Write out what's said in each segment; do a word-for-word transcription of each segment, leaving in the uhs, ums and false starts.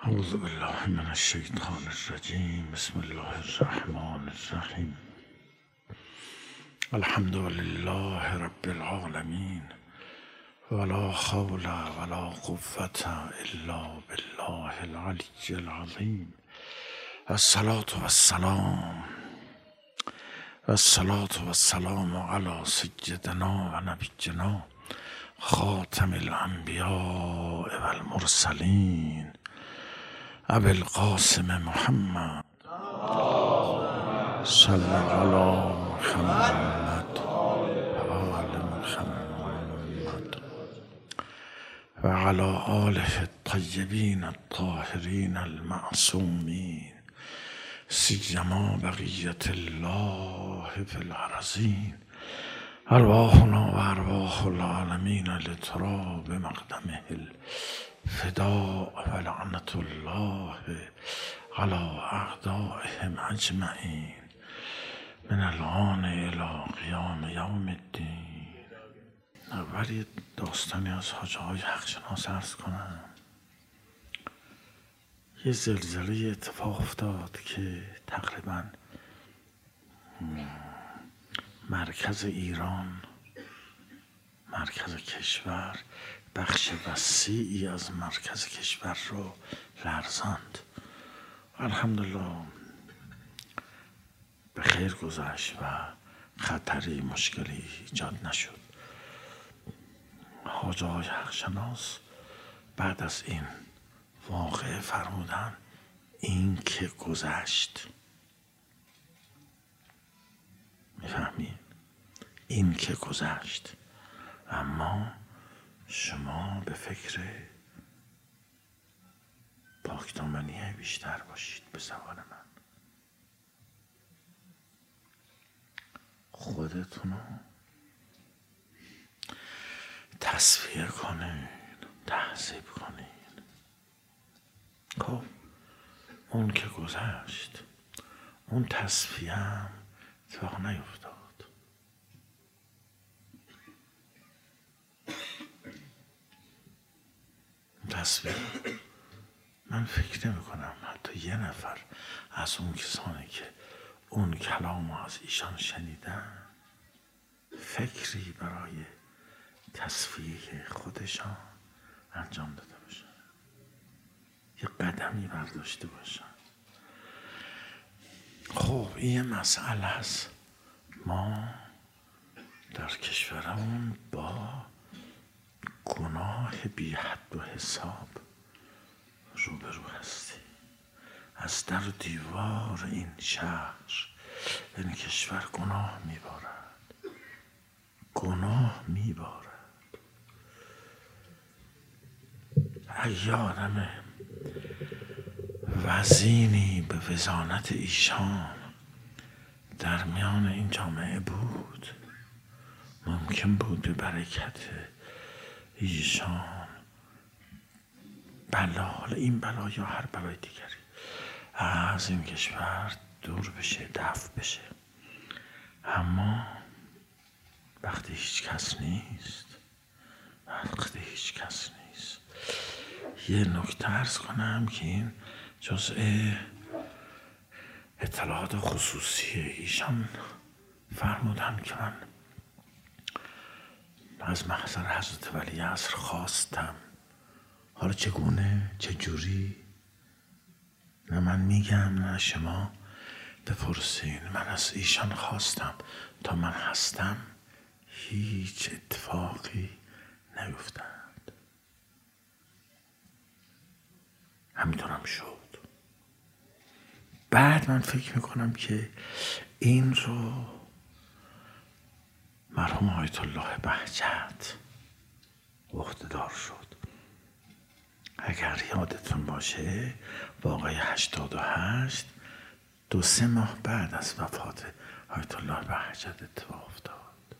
اعوذ بالله من الشیطان الرجیم. بسم الله الرحمن الرحیم. الحمد لله رب العالمین ولا حول ولا قوة الا بالله العلی العظیم. الصلاة والسلام والصلاة والسلام علی سیدنا و نبینا خاتم الانبیاء والمرسلین ابی القاسم محمد صلی علی محمد و آل محمد و علی آله الطیبین الطاهرین المعصومین سیما بقیت الله فی الارضین. ارواحنا و ارواح العالمین لتراب مقدمه الفداء و لعنت الله علی اعدائهم اجمعین من الان الی قیام یوم الدین. اول یه داستانی از حاج آقای حقشناس عرض کنم. یه زلزله اتفاق افتاد که تقریبا مرکز ایران، مرکز کشور، بخش وسیعی از مرکز کشور رو لرزاند. الحمدلله به خیر گذشت و خطری مشکلی ایجاد نشد. حاج آقای حقشناس بعد از این واقعه فرمودن این که گذشت. میفهمین؟ این که گذشت، اما شما به فکر پاکدامنی بیشتر باشید. به زبان من خودتون رو تصفیه کنین، تهذیب کنین. خب اون که گذشت، اون تصفیه هم اتفاق نیفتاد. تصویر من فکر نمی کنم حتی یه نفر از اون کسانی که اون کلام از ایشان شنیدن فکری برای تصفیه خودشان انجام داده باشن، یه قدمی برداشته باشن. خب این مسئله است. ما در کشورمون با گناه بی حد و حساب روبرو هستیم. از در و دیوار این شهر، این کشور گناه میبارد، گناه میبارد. اگه آدم وزینی به وزانت ایشان در میان این جامعه بود، ممکن بود به برکت ایشان بلا، حالا این بلا یا هر بلای دیگری، از این کشور دور بشه، دفع بشه. اما وقتی هیچ کس نیست، وقتی هیچ کس نیست، یه نکته عرض کنم که این جزء اطلاعات خصوصی ایشان فرمودن که من از محضر حضرت ولیعصر خواستم. حالا چگونه، چجوری، نه من میگم نه شما بپرسین. من از ایشان خواستم تا من هستم هیچ اتفاقی نیفتاد. همینطورم شد. بعد من فکر میکنم که این رو مرحوم آیت الله بهجت عهده‌دار شد. اگر یادتون باشه واقعه هشتاد و هشت دو سه ماه بعد از وفات آیت الله بهجت اتفاق افتاد.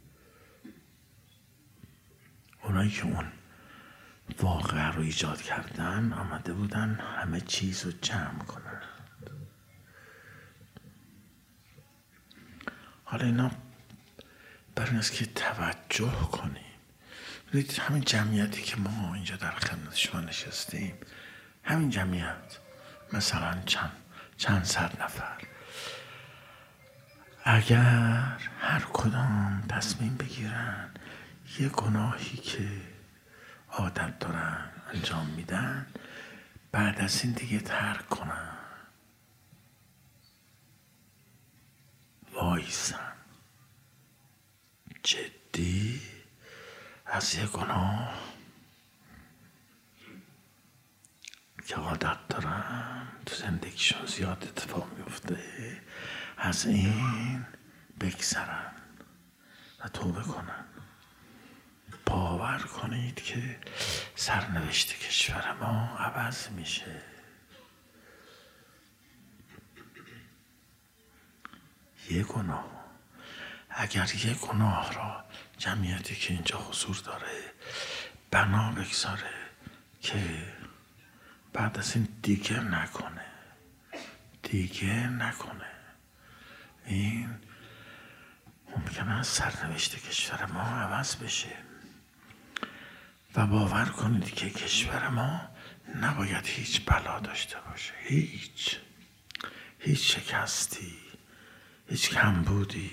اونایی که اون واقعه رو ایجاد کردن آمده بودن همه چیز رو جمع کنن. حالا اینا برای این است که توجه کنیم. همین جمعیتی که ما اینجا در خدمت شما نشستیم همین جمعیت مثلا چند چند صد نفر اگر هر کدام تصمیم بگیرن یه گناهی که عادت دارن انجام میدن بعد از این دیگه ترک کنن، وایسن، جدی از یه گناه که عادت دارن تو زندگیشون زیاد اتفاق میفته از این بگذرن و توبه کنن. باور کنید که سرنوشت کشور ما عوض میشه. یه گناه، اگر یه گناه را جمعیتی که اینجا حضور داره بنا بگذاره که بعد از این دیگه نکنه دیگه نکنه این ممکنه از سرنوشت کشور ما عوض بشه. و باور کنید که کشور ما نباید هیچ بلا داشته باشه، هیچ هیچ شکستی، هیچ کمبودی.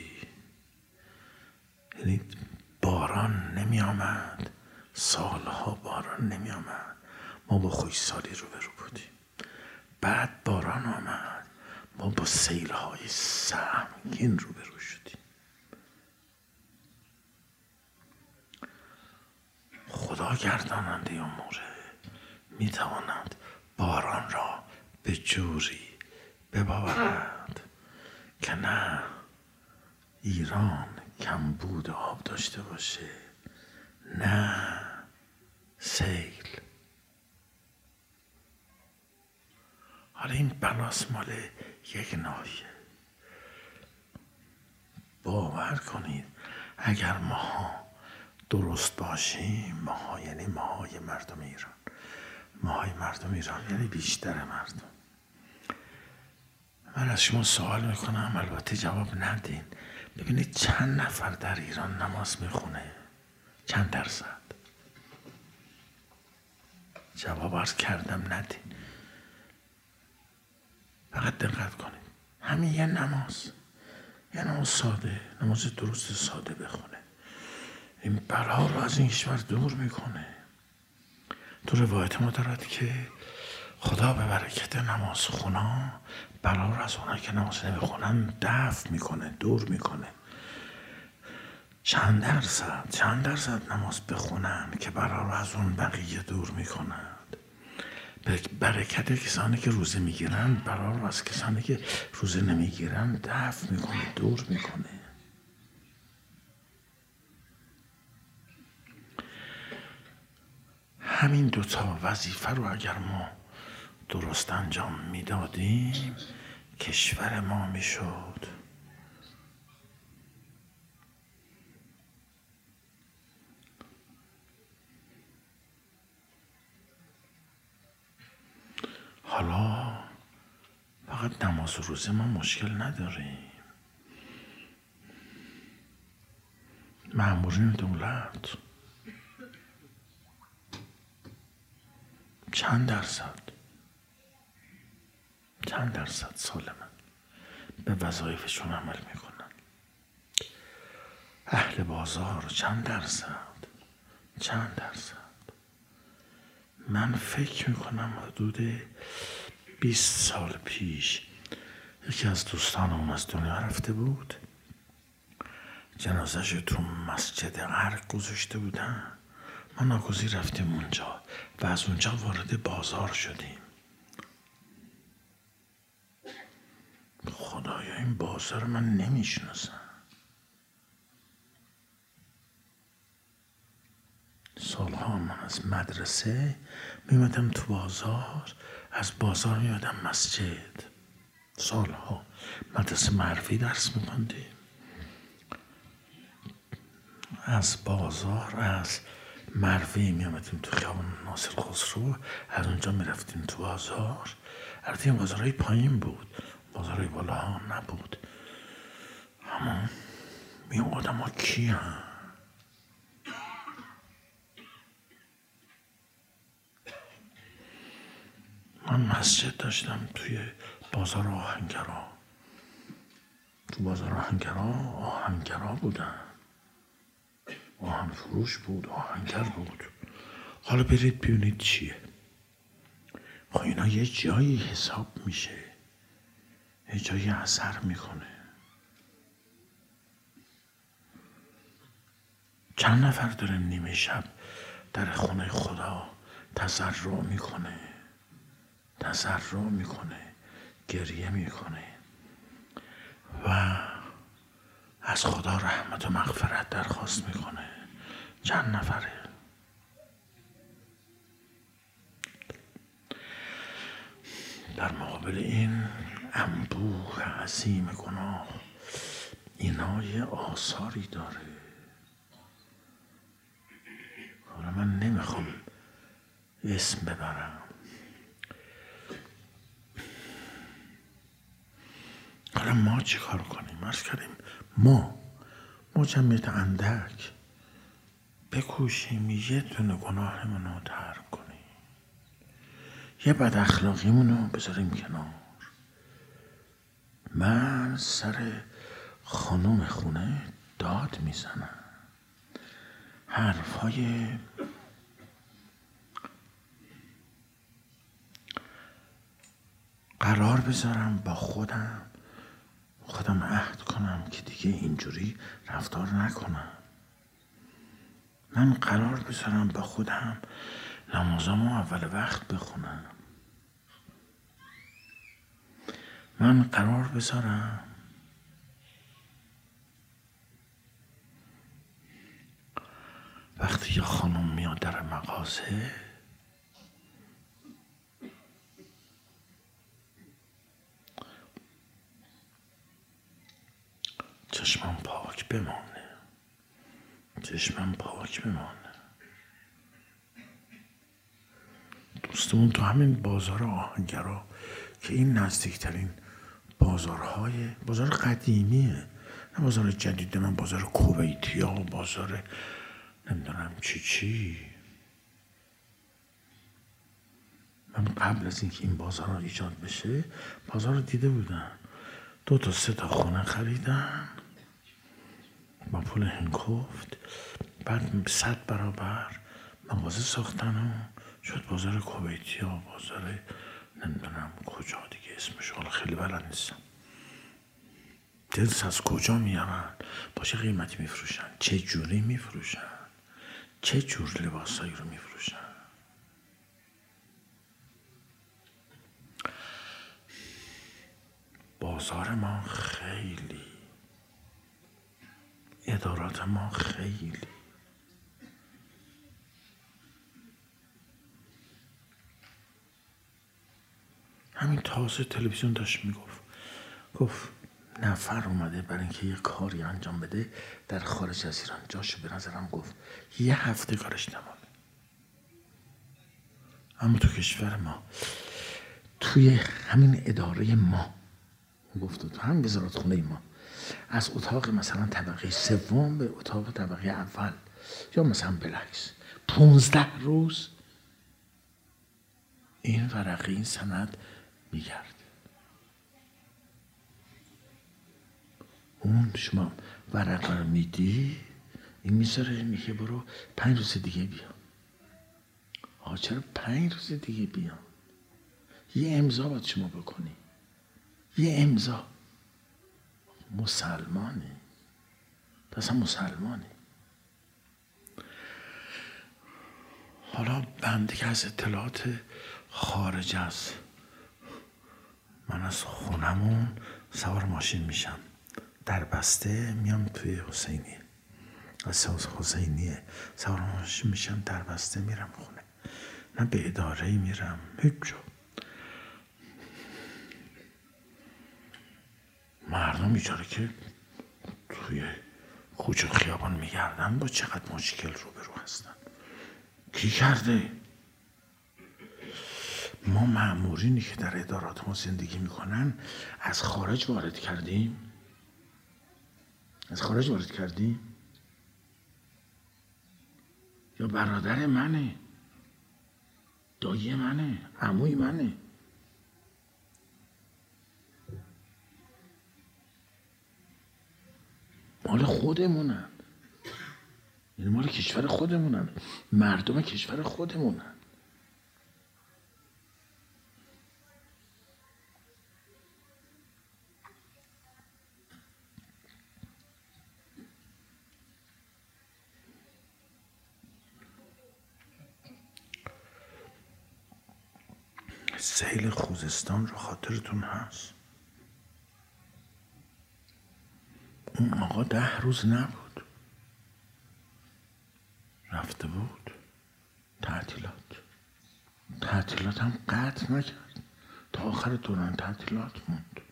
یعنی باران نمی آمد، سالها باران نمی آمد، ما با خشکسالی روبرو بودیم. بعد باران آمد، ما با سیل‌های سهمگین روبرو شدیم. خدا گرداننده اموره، میتواند باران را به جوری بباورد که نه ایران کمبود آب داشته باشه نه سیل. حالا این بلاس مال یک ناحیه. باور کنید اگر ماها درست باشیم، ماها یعنی ماهای مردم ایران، ماهای مردم ایران یعنی بیشتر مردم. من از شما سوال میکنم، البته جواب ندین، ببینید چند نفر در ایران نماز میخونه؟ چند درصد؟ جواب عرض کردم ندین. فقط دقت کنید، همین یه نماز، یه نماز ساده، نماز درست ساده بخونه، این بلا رو از این کشور دور میکنه. تو روایت ما دارد که خدا به برکت نماز خونا بلا رو از اونایی که نماز نمیخونن دفع میکنه، دور میکنه. چند درصد چند درصد نماز بخونن که بلا رو از اون بقیه دور میکنند. به برکت کسانی که روزه میگیرن بلا رو از کسانی که روزه نمیگیرن دفع میکنه، دور میکنه. همین دوتا وظیفه رو اگر ما درست انجام میدادیم کشور ما میشد حالا فقط نماز و روزه ما مشکل نداریم. مأمورین دولت چند درصد چند درصد سالمن به وظایفشون عمل میکنن؟ اهل بازار چند درصد چند درصد؟ من فکر میکنم حدود بیست سال پیش یکی از دوستانم از دنیا رفته بود، جنازه‌شو تو مسجد غرق گذاشته بودن، ما ناگزیر رفتیم اونجا و از اونجا وارد بازار شدیم. خدایا این بازار من نمیشناسم. سالها من از مدرسه میمدم تو بازار، از بازار میمدم مسجد. سالها مدرسه معرفی درس میخوندیم، از بازار از مروی میامدیم تو خیابان ناصر خسرو، از اونجا میرفتیم تو بازار. البته این بازارهای پایین بود، بازارهای بالا ها نبود. اما این آدم ها کی هم؟ من مسجد داشتم توی بازار آهنگرا. تو بازار آهنگرا آهنگرا بودن، آهن فروش بود، آهنگر بود. حالا برید ببینید چیه. خب اینا یه جایی حساب میشه، یه جایی اثر میکنه. چند نفر داره نیمه شب در خونه خدا تضرع میکنه، تضرع میکنه، گریه میکنه و از خدا رحمت و مغفرت درخواست میکنه. چند نفره؟ در مقابل این انبوه عظیم گناه اینا یه آثاری داره. حالا من نمیخوام اسم ببرم. حالا ما چی کار کنیم؟ عرض کردیم ما ما جمعیت اندک بکوشیم یه دونه گناهمون رو ترک کنیم، یه بد اخلاقیمون رو بذاریم کنار. من سر خانم خونه داد میزنم، حرفای قرار بذارم با خودم خودم عهد کنم که دیگه اینجوری رفتار نکنم. من قرار بذارم با خودم نمازامو اول وقت بخونم. من قرار بذارم وقتی یه خانم میاد در مغازه چشمم پاک بمانه، چشمم پاک بمانه. دوستمون تو همین بازار آهنگرا که این نزدیکترین بازارهای بازار قدیمیه، نه بازار جدید، من بازار کویتی ها، بازار نمیدونم چی چی. من قبل از اینکه این بازار ها ایجاد بشه بازار رو دیده بودم. دو تا سه تا خونه خریدن با پول هنکفت، بعد صد برابر مغازه ساختن و شد بازار کویتی ها، بازار نمیدونم کجا دیگه اسمش حالا خیلی بلد نیستم. دلس از کجا میارن؟ با چه قیمتی میفروشن؟ چه جوری میفروشن؟ چه جور لباسایی رو میفروشن؟ بازار ما خیلی، ادارات ما خیلی. همین تازه تلویزیون داشت میگفت، گفت نفر اومده برای اینکه یه کاری انجام بده در خارج از ایران، جاشو به نظرم گفت یه هفته کارش تمامه. اما تو کشور ما، توی همین اداره ما، گفت تو همین وزارت خونه ما، از اتاق مثلا طبقه سوم به اتاق طبقه اول یا مثلا بلکس پونزده روز این ورقه این سند میگرد. اون شما ورقه رو میدی، این میذاره میگه برو پنج روز دیگه بیا. آه چرا پنج روز دیگه بیا؟ یه امضا باید شما بکنی، یه امضا. مسلمانی پس هم مسلمانی. حالا بنده که از اطلاعات خارج از من از خونمون سوار ماشین میشم، در بسته میام توی حسینیه، از حسینیه سوار ماشین میشم، در بسته میرم خونه، نه به اداره میرم هیچ جا. مردم بیچاره که توی کوچه خیابان میگردن با چقدر مشکل روبرو هستن. کی کرده؟ ما مامورینی که در ادارات ما زندگی میکنن از خارج وارد کردیم؟ از خارج وارد کردیم؟ یا برادر منه، دایی منه، عموی منه، مال خودمونن، این مال کشور خودمونن، مردم کشور خودمونن. سیل خوزستان رو خاطرتون هست؟ اون آقا ده روز نبود، رفته بود تعطیلات. تعطیلات هم قطع نکرد، تا آخر دوران تعطیلات موند.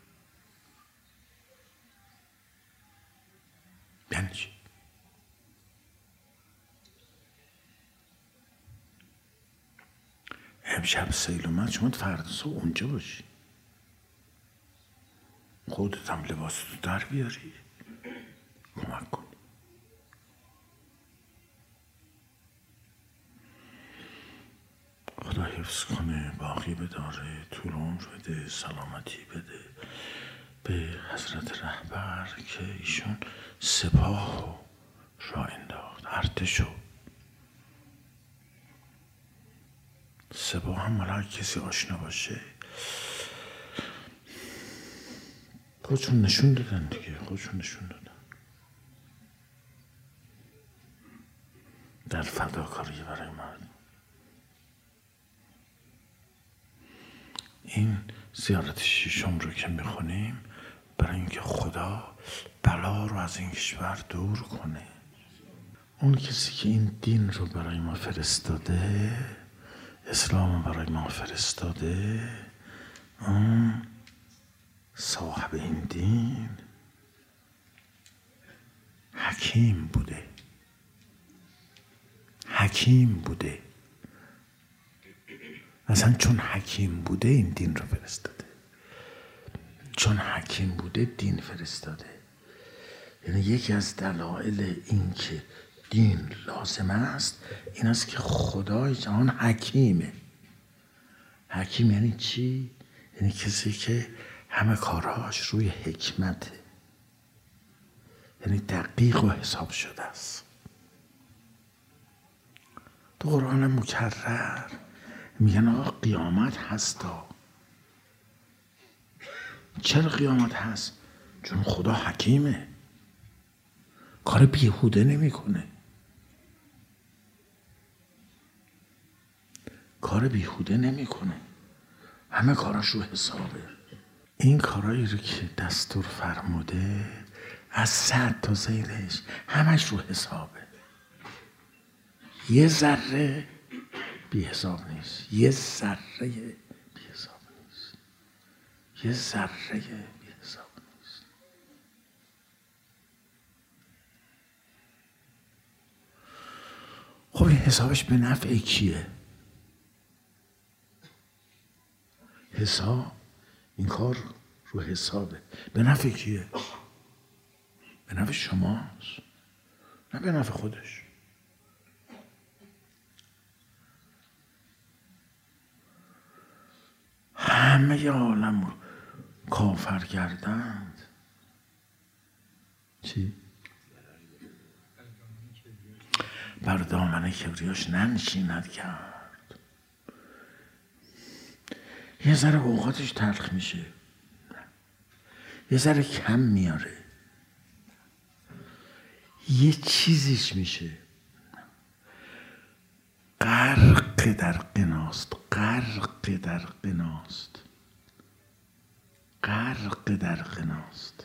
یعنی چی؟ امشب سیل اومد، شما فردا صبح اونجا باشی، خودت هم لباس تو در بیاری، کمک کن. خدا حفظ کنه، باقی بداره، طول عمر بده، سلامتی بده به حضرت رهبر که ایشون سپاه را انداخت، ارتشو. سپاه هم مال کسی آشنا باشه، خودشون نشون دادن دیگه، خودشون نشون دادن در فداکاری برای مردم. این زیارت ششم رو که میخونیم برای اینکه خدا بلا رو از این کشور دور کنه. اون کسی که این دین رو برای ما فرستاده، اسلام برای ما فرستاده، اون صاحب این دین حکیم بوده، حکیم بوده. اصلا چون حکیم بوده این دین رو فرستاده، چون حکیم بوده دین فرستاده. یعنی یکی از دلایل این که دین لازم است این است که خدای جهان حکیمه. حکیم یعنی چی؟ یعنی کسی که همه کارهاش روی حکمته، یعنی دقیق و حساب شده است. تو قرآن مکرر میگن آقا قیامت هستا. چرا قیامت هست؟ چون خدا حکیمه، کار بیهوده نمیکنه، کار بیهوده نمیکنه، همه کاراش رو حسابه. این کارایی رو که دستور فرموده از صد تا زیرش همش رو حسابه، یه ذره بی حساب نیست، یه ذره بی حساب نیست، یه ذره بی حساب نیست. خب این حسابش به نفع کیه؟ حساب، این کار رو حسابه، به نفع کیه؟ به نفع شماست، نه به نفع خودش. همه عالم رو کافر کردند. چی؟ بر دامن کبریاش ننشیند کرد. یه ذره اوقاتش تلخ میشه، یه ذره کم میاره، یه چیزیش میشه غرق در قناست، غرق در قناست، غرق در قناست.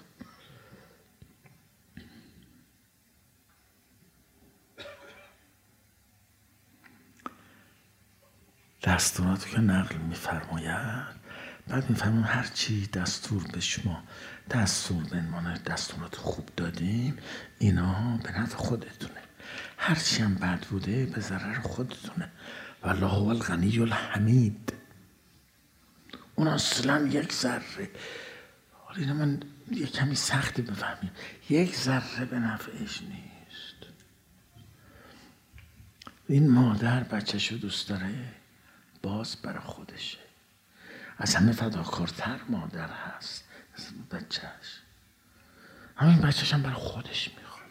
دستورات که نقل میفرماید، بعد میفرماید هر چی دستور به شما دستور بنمانه، دستورات خوب دادیم، اینا به نفع خودتونه، هر چی هم بد بوده به ضرر خودتونه. والله هو الغنی الحمید. اون اصلا یک ذره، حالا من یک کمی سختی بفهمیم، یک ذره به نفعش نیست. این مادر بچه‌شو دوست داره، باز برای خودشه، از همه فداکارتر مادر هست از بچهش، همین بچهش هم برای خودش میخواد.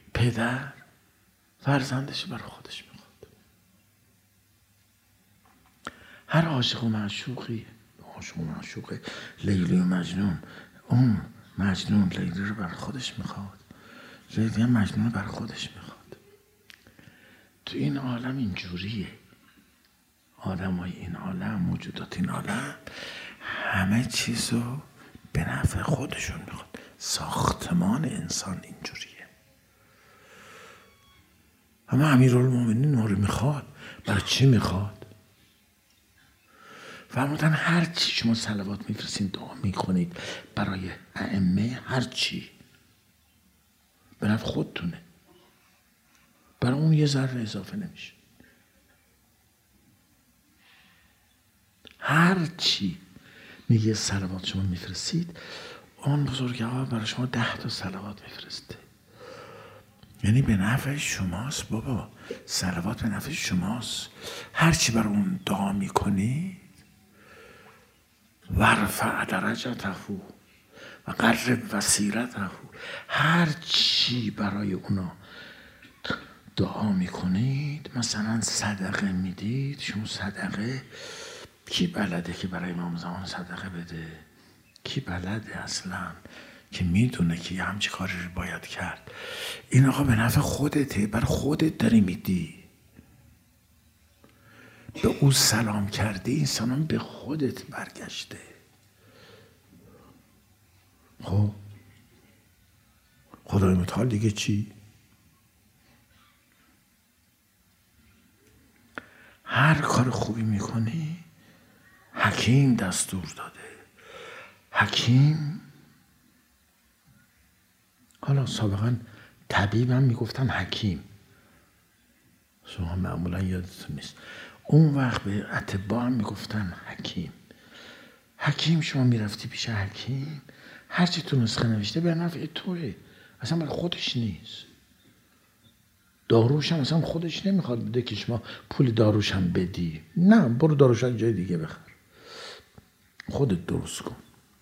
پدر فرزندش برای خودش میخواد. هر عاشق و معشوقی، عاشق و معشوقه لیلی و مجنون، اون مجنون لیلی رو برای خودش میخواد، لیلی هم مجنون رو برای خودش میخواد. تو این عالم اینجوریه. آدم های این عالم، موجودات این عالم همه چیزو به نفع خودشون میخواد. ساختمان انسان اینجوریه. اما امیرالمومنین ما رو میخواد. برای چی میخواد؟ فرمودن هر چی شما صلوات میفرستین، دعا میکنید برای ائمه، هر چی به نفع خودتونه، برای اون یه ذره اضافه نمیشه. هر چی میگه صلوات شما میفرستید، اون بزرگوار برای شما ده تا صلوات میفرسته. یعنی به نفع شماست بابا. صلوات به نفع شماست. هر چی برای اون دعا میکنید، ورفع درجته و قرب وسیلته، هر چی برای اونا دعا میکنید، مثلا صدقه میدید. شما صدقه، کی بلده که برای امام زمان صدقه بده؟ کی بلده اصلا که میدونه که یه همچی کاری رو باید کرد؟ این آقا به نفع خودته، بر خودت داری میدی. به او سلام کردی، این سلام به خودت برگشته. خب خدای متعال دیگه چی؟ هر کار خوبی میکنی حکیم دستور داده. حکیم، حالا سابقا طبیبم میگفتن حکیم، شما معمولا یادتون نیست. اون وقت به اطباء هم میگفتن حکیم. حکیم، شما میرفتی پیش حکیم، هرچی تو نسخه نوشته به نفع توه، اصلا برای خودش نیست. داروش هم اصلا خودش نمیخواد بده که شما پول داروش هم بدی. نه، برو داروش هم جای دیگه بخر، خودت درست کن.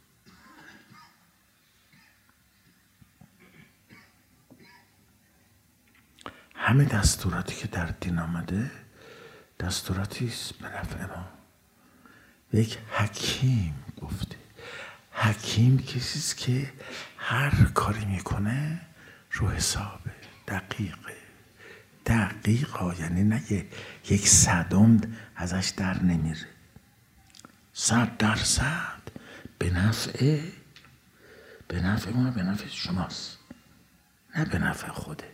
همه دستوراتی که در دین آمده دستوراتی است به نفع ما. یک حکیم گفته. حکیم کسی است که هر کاری میکنه رو حسابه، دقیقه. دقیقا یعنی نه یک صدم ازش در نمیره، صد درصد به نفع به نفع اونه، به نفع شماست، نه به نفع خودش.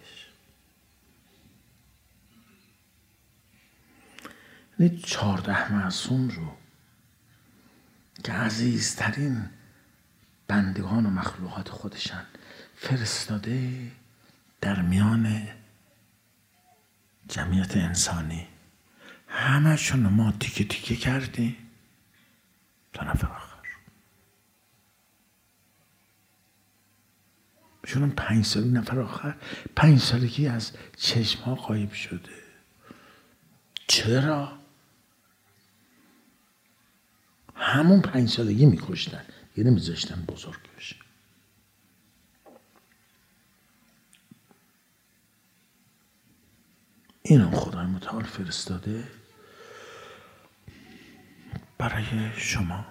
این چهارده معصوم رو که عزیزترین بندگان و مخلوقات خودشن فرستاده در میان جمعیت انسانی، همه شون ما تیکه تیکه کردیم تا نفر آخر. شون پنج سالی نفر آخر پنج سالگی از چشم ها غایب شده. چرا؟ همون پنج سالگی میکشتن، یه نمیذاشتن بزرگ بشه. اینو خدای متعال فرستاده برای شما.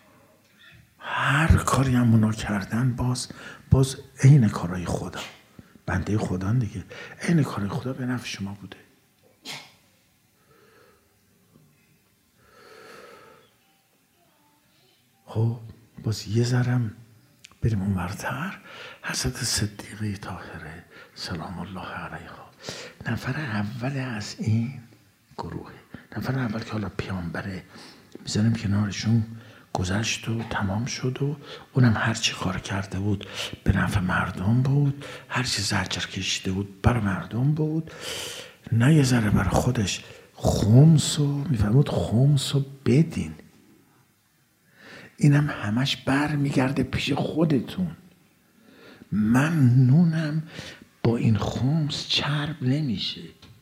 هر کاری هم اونا کردن باز باز عین کارهای خدا، بنده خدا دیگه، عین کارهای خدا به نفع شما بوده. خب باز یه ذرم بریم اون ورتر. حضرت صدیقه طاهره سلام الله علیها نفر اول از این گروه، نفر اول که حالا پیامبره میذاریم کنارشون، گذشت و تمام شد و اونم هر چی کار کرده بود به نفع مردم بود، هر چی زجر کشیده بود برای مردم بود، نه یه ذره برای خودش. خمس و میفرمود خمس و بدین، اینم همش بر میگرده پیش خودتون. من نونم با این خمس چرب نمیشه،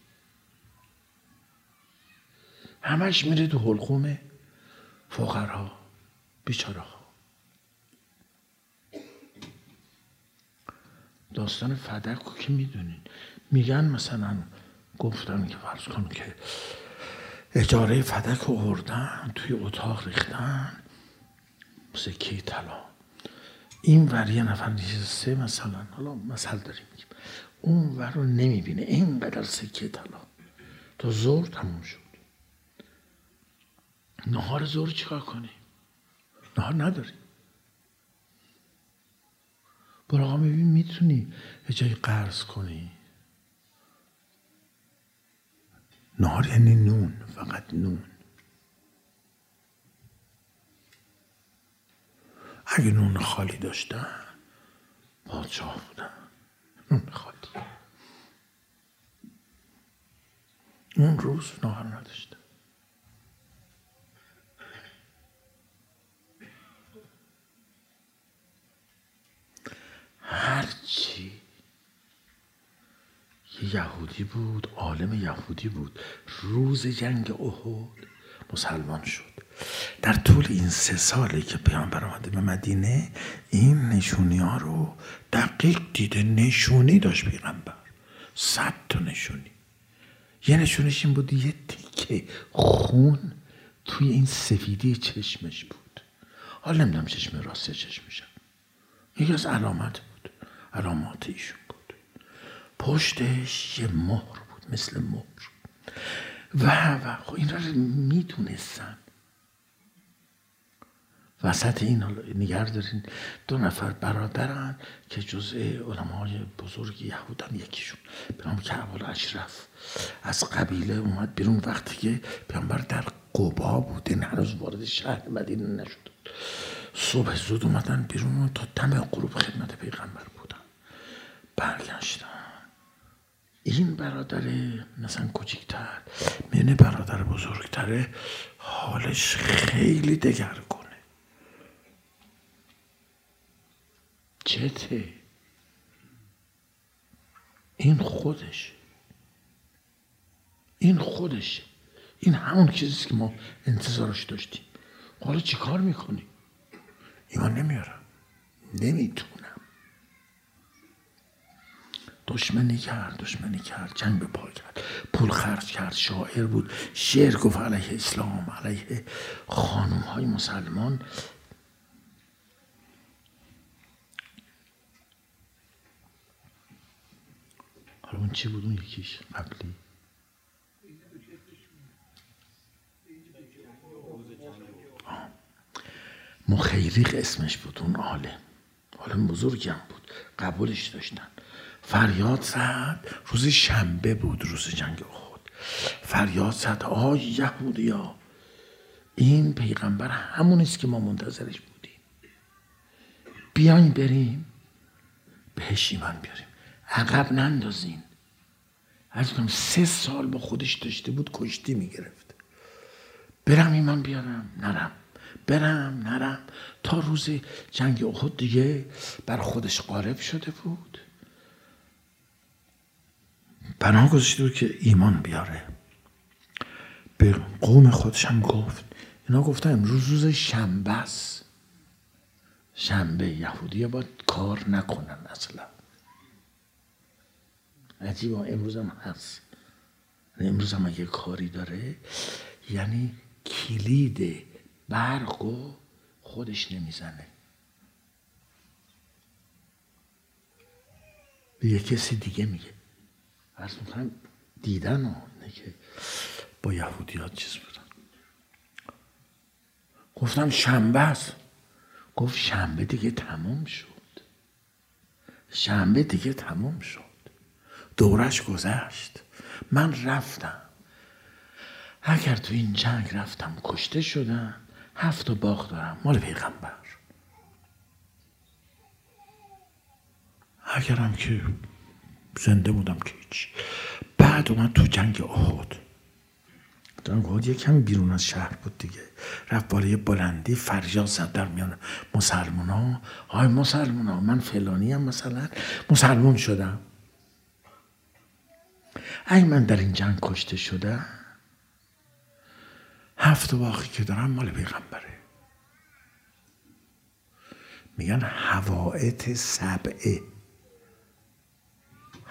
همش میره تو حلقوم فقرا بیچاره ها. داستان فدک رو که میدونین، میگن مثلا گفتن که فرض کن که اجاره فدک رو آوردن توی اتاق ریختن سکه طلا، این ور یه نفر نشسته مثلا، حالا مثل داریم میگیم، اون ور رو نمیبینه، اینقدر سکه طلا تا ظهر تموم شد. نهار ظهر چیکار کنی؟ نهار نداری. برو آقا میبین میتونی یه جایی قرض کنی. نهار یعنی نون، فقط نون. اگه نون خالی داشتن پادشاه بودن. نون خالی اون روز نهار نداشتن. هرچی یه یهودی بود، عالم یهودی بود، روز جنگ احد مسلمان شد. در طول این سه سالی که پیامبر آمده به مدینه این نشونی ها رو دقیق دیده. نشونی داشت پیغمبر، صد تا نشونی. یه نشونش این بود یه تیکه خون توی این سفیدی چشمش بود. حالا نمیدونم چشم راست چشم چپ، یکی از علامت بود، علامات ایشون بود. پشتش یه مهر بود مثل مهر و و خب این را میدونستن. وسط این نگر دارین دو نفر برادرن که جزء علمای بزرگ یهودن، یکیشون به نام کعب الاشرف از قبیله اومد بیرون وقتی که پیامبر در قبا بود، این هنوز وارد شهر مدینه نشد. صبح زود اومدن بیرون تا دم غروب خدمت پیغمبر بودن. برگشتن این برادر مثلا کوچیک‌تر میونه برادر بزرگتره حالش خیلی دگرگونه. چته؟ این خودش این خودش این همون چیزیست که ما انتظارش داشتیم. حالا چی کار میکنی؟ ایمان نمیارم، نمیتونم. دشمنی کرد دشمنی کرد جنگ به پا کرد، پول خرج کرد، شاعر بود، شعر گفت علیه اسلام، علیه خانوم های مسلمان. حالا اون چی بود اون یکیش قبلی؟ مخیریق اسمش بود اون عالم، عالم بزرگی هم بود، قبولش داشتن. فریاد زد، روز شنبه بود، روز جنگ احد. فریاد زد آی یهودیا، این پیغمبر همونیست که ما منتظرش بودیم، بیاین بریم بهش ایمان بیاریم، عقب نندازین. از کنم سه سال با خودش داشته بود کشتی میگرفت. برم ایمان بیارم نرم، برم نرم، تا روز جنگ احد دیگه بر خودش غالب شده بود. پناه گذاشته بود که ایمان بیاره. به قوم خودش هم گفت، اینا گفتن امروز روز شنبه است، شنبه یهودی ها باید کار نکنن اصلا. عجیبا امروز هم هست، امروز هم اگه کاری داره یعنی کلید برقو خودش نمیزنه، به یه کسی دیگه میگه. عرض میکنم دیدن ها نه که با یهودیات چیز بودن. گفتم شنبه است، گفت شنبه دیگه تموم شد، شنبه دیگه تموم شد، دورش گذشت، من رفتم. اگر تو این جنگ رفتم کشته شدم، هفت باغ دارم مال پیغمبر. اگرم که زنده بودم که هیچ. بعد اومد تو جنگ احد. جنگ احد یکم بیرون از شهر بود دیگه، رفت بالای بلندی فریاد زد در میان مسلمان ها، های مسلمان ها من فلانی هم مثلا مسلمان شدم، اگه من در این جنگ کشته شدم هفت باقی که دارم مال پیغمبره. میگن حوائط سبعه،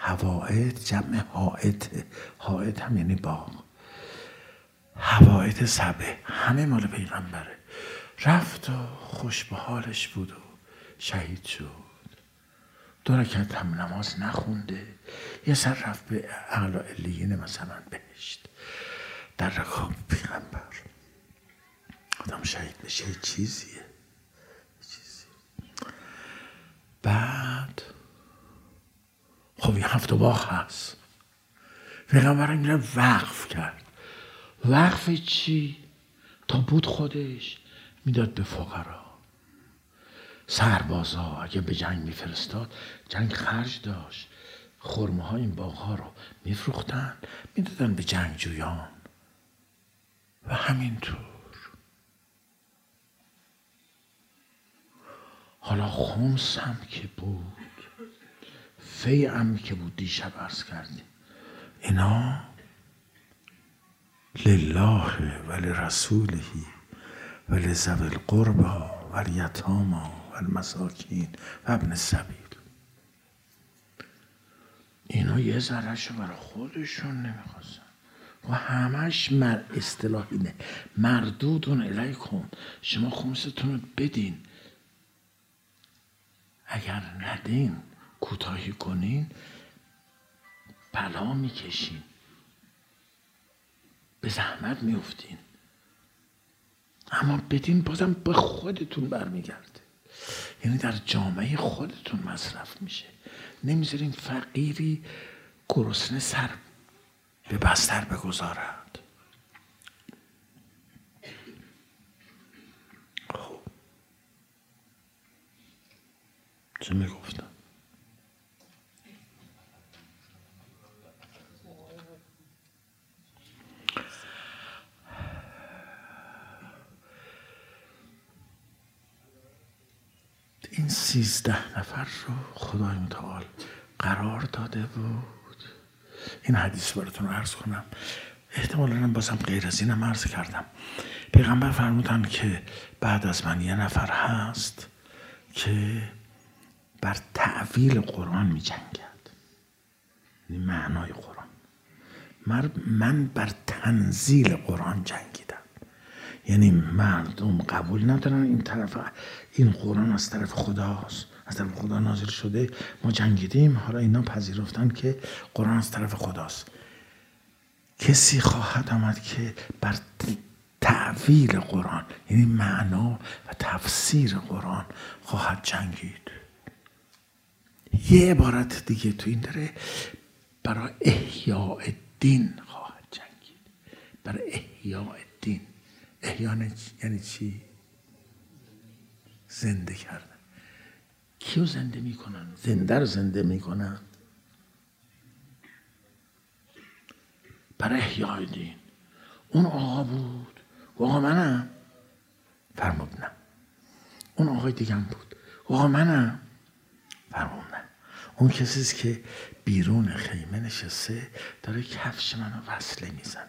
حوائط جمع حائط، حائط هم یعنی باغ. حوائط سبع همه مال پیغمبره. رفت و خوش به حالش بود و شهید شد. دو رکعت هم نماز نخونده، یه سر رفت به اعلی علیین مثلا بهشت در رکاب پیغمبر. آدم شهید بشه یه چیزیه، چیزی. بعد خب یه هفت باغ هست، پیغمبر هم میره وقف کرد. وقف چی؟ تا بود خودش میداد به فقرا. سربازا اگه به جنگ میفرستاد، جنگ خرج داشت، خرمه های این باغ ها رو میفروختن میدادن به جنگجویان. و همینطور حالا خمس هم که بود، فی هم که بود، دیشب عرض کردیم، اینا لله و لرسوله و لذوی القربى و الیتامی و المساکین و ابن السبیل. اینا یه ذرهشو برای خودشون نمیخواستن و همش مر اصطلاح اینه مردودون الیکم، شما خمستون رو بدین، اگر ندین کوتاهی کنین بلا میکشین، به زحمت میافتین، اما بدین بازم به خودتون برمیگرده، یعنی در جامعه خودتون مصرف میشه. نمیذارین فقیری گرسنه سر به بستر بگذارد. خب چه میگفتم؟ این سیزده نفر رو خدای متعال قرار داده بود. این حدیث براتون عرض کنم، احتمالاً بازم غیر از اینم عرض کردم. پیغمبر فرمودن که بعد از من یه نفر هست که بر تعویل قرآن می جنگد، این معنای قرآن. من بر تنزیل قرآن جنگیدم، یعنی مردم قبول ندارن این طرف این قرآن از طرف خداست، از طرف خدا نازل شده، ما جنگیدیم، حالا اینا پذیرفتن که قرآن از طرف خداست. کسی خواهد آمد که بر تعویل قرآن، یعنی معنا و تفسیر قرآن خواهد جنگید. یه عبارت دیگه تو این داره، برای احیاء دین خواهد جنگید. برای احیاء دین. احیاء یعنی چی؟ زنده کردن. کیو زنده میکنن؟ زنده رو زنده میکنن. برای احیاء دین. اون آقا بود، آقا منم. فرمود نه. اون آقای دیگه هم بود، آقا منم. فرمود نه. اون کسیست که بیرون خیمه نشسته داره کفش منو وصله میزنه.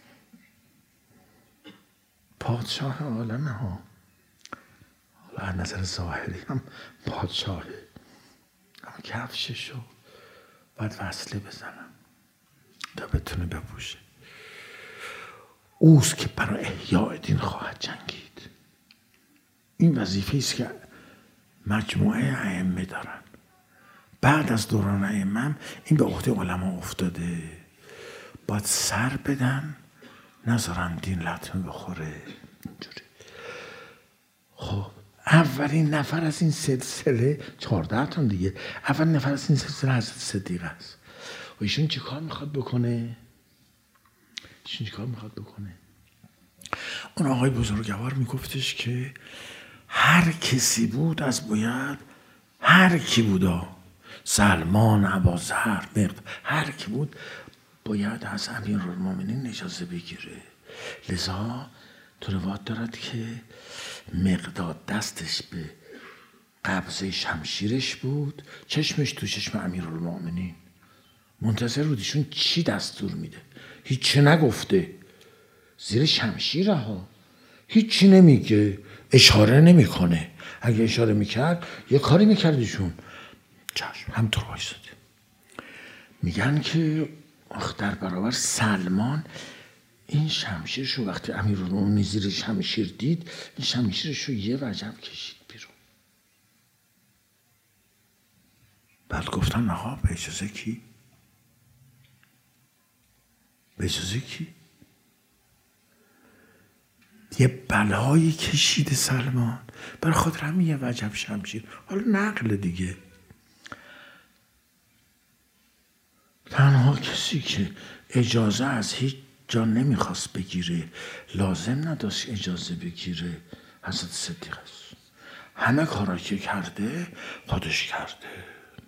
پادشاه عالمه ها، از نظر ظاهری هم پادشاهه، اما کفششو باید وصله بزنم تا بتونه بپوشه. اوست که برای احیاء دین خواهد جنگید. این وظیفه است که مجموعه ائمه دارن. بعد از دوران ائمه این به عهده علما افتاده، باید سر بدن، نذارن دین لطمه بخوره. اینجوری. خب اولین نفر از این سلسله، چهارده تا دیگه، اولین نفر از این سلسله حضرت صدیق است. و ایشون چی کار میخواد بکنه؟ ایشون چی کار میخواد بکنه؟ اون آقای بزرگوار میگفتش که هر کسی بود از باید، هر کی بودا، سلمان، ابوذر، مقداد، هر کی بود باید از امیرالمومنین اجازه بگیره. لذا تو روایت دارد که مقداد دستش به قبضه شمشیرش بود، چشمش تو چشم امیرالمومنین، منتظر بود ایشون چی دستور میده. هیچی نگفته، زیر شمشیره ها، هیچی نمیگه، اشاره نمیکنه. اگه اشاره میکرد یه کاری میکرد ایشون، چشم همطور وایساده. میگن که در برابر سلمان این شمشیرش رو وقتی امیرالمومنین زیر شمشیر دید، این شمشیرش رو یه وجب کشید بیرون. بعد گفتن آقا به اجازه کی؟ به اجازه کی؟ یه بلایی کشید سلمان برای خاطر همین یه وجب شمشیر. حالا نقل دیگه، تنها کسی که اجازه از هیچ جا نمیخواست بگیره، لازم نداشت اجازه بگیره، حضرت صدیق است. همه کارا که کرده خودش کرده.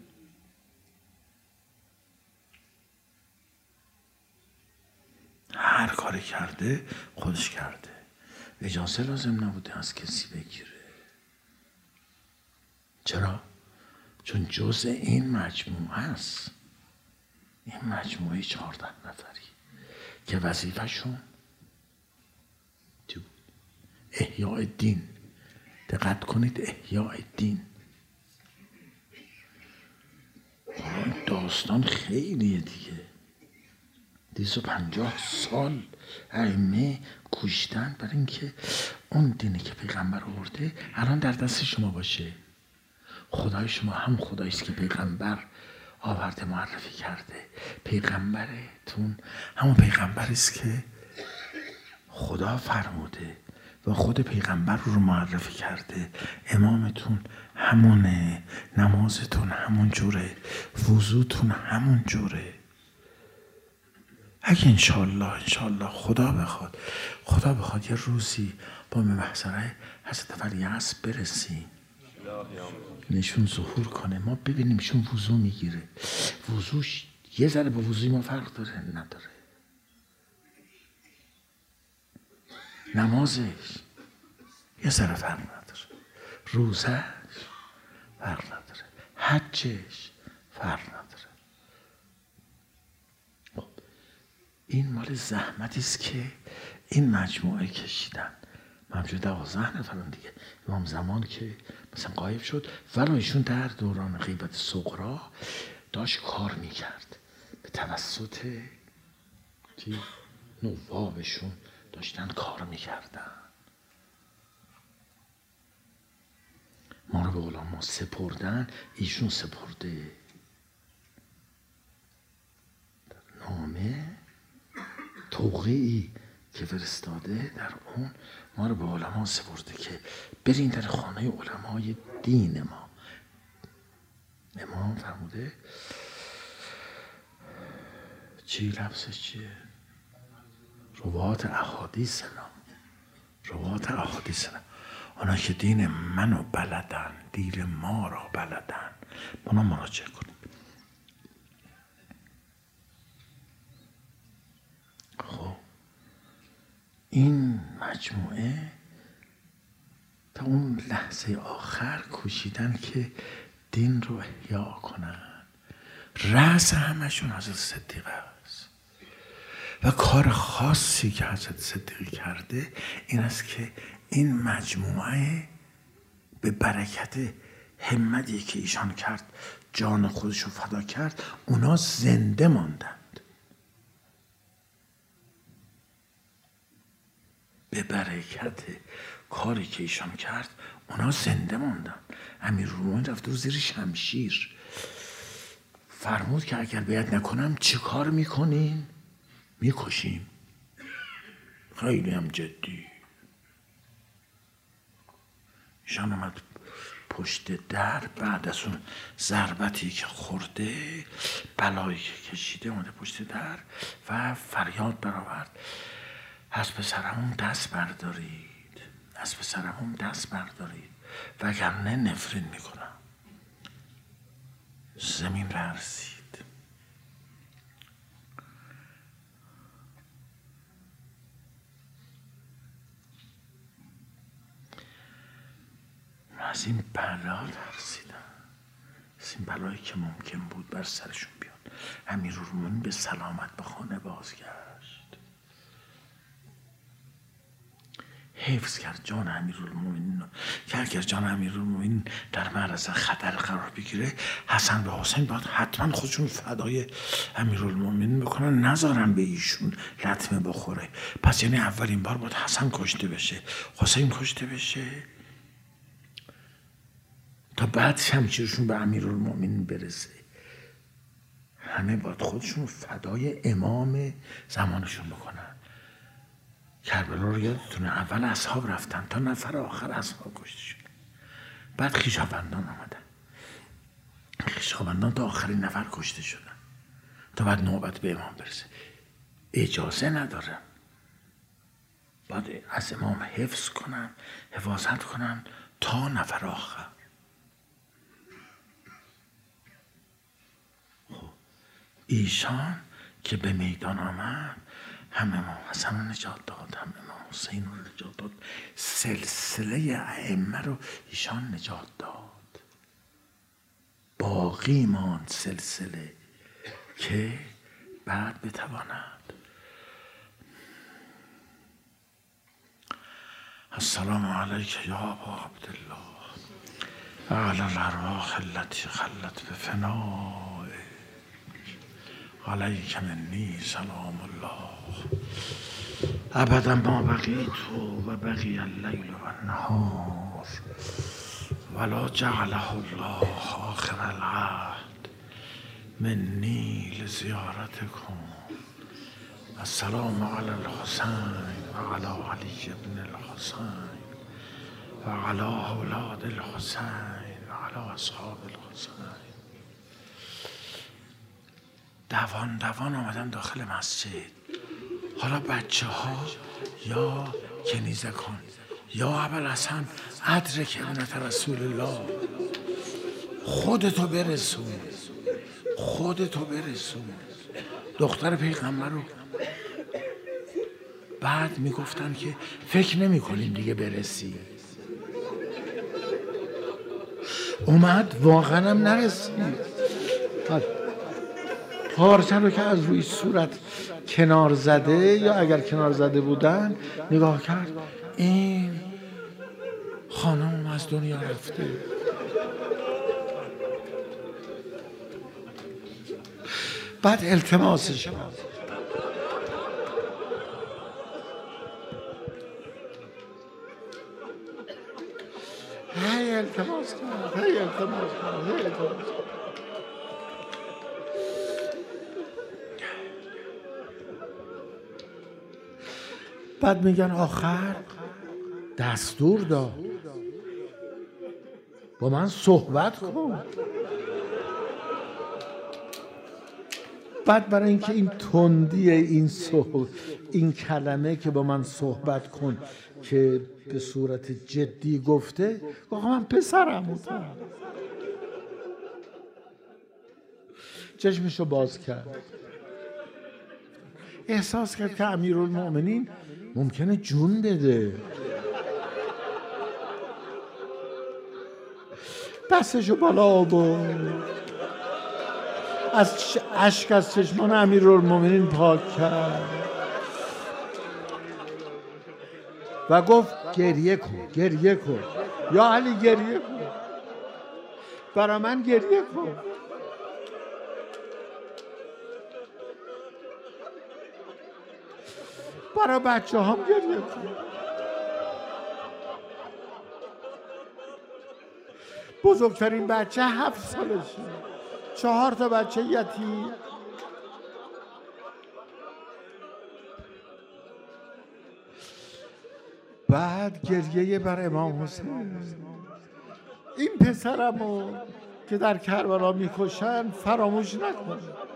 هر کاری کرده خودش کرده، اجازه لازم نبوده از کسی بگیره. چرا؟ چون جزء این مجموعه است. این مجموعه چهارده نفری که وظیفه‌شون احیاء دین، دقت کنید، احیاء دین. داستان خیلیه دیگه. دویست و پنجاه سال ائمه کشتن برای اینکه اون دینی که پیغمبر آورده الان در دست شما باشه. خدای شما هم خدایی است که پیغمبر آورده، معرفی کرده. پیغمبرتون همون پیغمبری است که خدا فرموده و خود پیغمبر رو معرفی کرده. امامتون همونه، نمازتون همون جوره، وضوتون همون جوره. اگه انشالله انشالله خدا بخواد خدا بخواد یه روزی با محضره حضرت ولیعصر برسیم، نشون ظهور کنه، ما ببینیم شون وضو میگیره، وضوش یه ذره با وضوی ما فرق داره؟ نداره. نمازش یه ذره فرق نداره، روزش فرق نداره، حجش فرق نداره. این مال زحمتی است که این مجموعه کشیدن. همچون دوازده نفرن دیگه. امام زمان که مثلا غایب شد، ولی ایشون در دوران غیبت صغرا داشت کار میکرد، به توسط نوابشون داشتن کار میکردن. ما رو به علما سپردن، ایشون سپرده. در نامه توقیعی که فرستاده در اون ما رو به علما سپرده که برین در خانه علمای دین ما. امام فرموده چی لفظش چیه؟ روات احادیثنا، روات احادیثنا، اونا که دین منو بلدن، دین ما را بلدن، اونا مراجعه کنید. خب این مجموعه تا اون لحظه آخر کوشیدن که دین رو احیا کنن. رأس همشون حضرت صدیق است و کار خاصی که حضرت صدیق کرده این است که این مجموعه به برکت همتی که ایشان کرد، جان خودش رو فدا کرد، اونا زنده ماندند. به برکت کاری که ایشان کرد اونا زنده ماندن. امیرالمومنین رفت و زیر شمشیر فرمود که اگر بیعت نکنم چه کار میکنین؟ میکشیم. خیلی هم جدی. ایشان اومد پشت در، بعد از اون ضربتی که خورده، بلایی که کشیده، اومده پشت در و فریاد برآورد از پسرمون دست بردارید، از پسرمون دست بردارید وگرنه نفرین میکنم. زمین لرزید. از این بلا ترسیدن، از این بلایی که ممکن بود بر سرشون بیاد. امیرالمومنین به سلامت به خانه بازگشت. حفظ کرد جان امیرالمومنین رو که اگر جان امیرالمومنین در معرض خطر قرار بگیره حسن به حسین باید حتما خودشون فدای امیرالمومنین بکنن، نذارن به ایشون لطمه بخوره. پس یعنی اولین بار باید حسن کشته بشه، حسین کشته بشه، تا بعد شمشیرشون به امیرالمومنین برسه. همه باید خودشون فدای امام زمانشون بکنن. کربلا رو یادتونه اول اصحاب رفتن تا نفر آخر اصحاب کشته شدن، بعد خویشاوندان آمدن، خویشاوندان تا آخرین نفر کشته شدن تا بعد نوبت به امام برسه. اجازه ندارن، باید از امام حفظ کنن، حفاظت کنن تا نفر آخر. خب ایشان که به میدان آمد هم امام حسن رو نجات داد، هم امام حسین رو نجات داد، سلسله ائمه رو ایشان نجات داد. باقی ماند سلسله که بعد بتواند. السلام علیک یا ابا عبدالله اعلی الارواح التي خلت بفنائک علیک منی سلام الله ابدا ما بقیت و بقی اللیل و النهار ولا جعله الله آخر العهد منی لزیارتکم. السلام علی الحسین و علی علی ابن الحسین و علی اولاد الحسین و علی اصحاب الحسین. دوان دوان آمدن داخل مسجد. حالا بچه ها یا کنیزه کن یا ابوالحسن ادرک ابنت رسول الله، خودتو برسون، خودتو برسون دختر پیغمبر رو. بعد میگفتن که فکر نمی کنیم دیگه برسی. اومد واقعا هم نرسید. پارچه رو که از روی صورت کنار زده یا اگر کنار زده بودن نگاه کرد، این خانم از دنیا رفته. بعد التماسش کرد، هی التماس کرد، هی التماس کرد، هی التماس کرد. بعد میگن آخر دستور داد با من صحبت کن. بعد برای اینکه این تندی این صحبت، این کلمه که با من صحبت کن که به صورت جدی گفته، آقا من پسرم بودم. چشمشو باز کرد، احساس کرد که امیرالمومنین ممکنه جون بده. دستشو بالا برد، از اشک از چشمان امیرالمومنین پاک کرد و گفت گریه کن، گریه کن یا علی، گریه کن، برای من گریه کن. برای بچه هم گریه کن. بزرگترین بچه هفت سالشه، چهار تا بچه یتیم. بعد گریه بر امام حسین. این پسرمو که در کربلا میکشن فراموش نکن.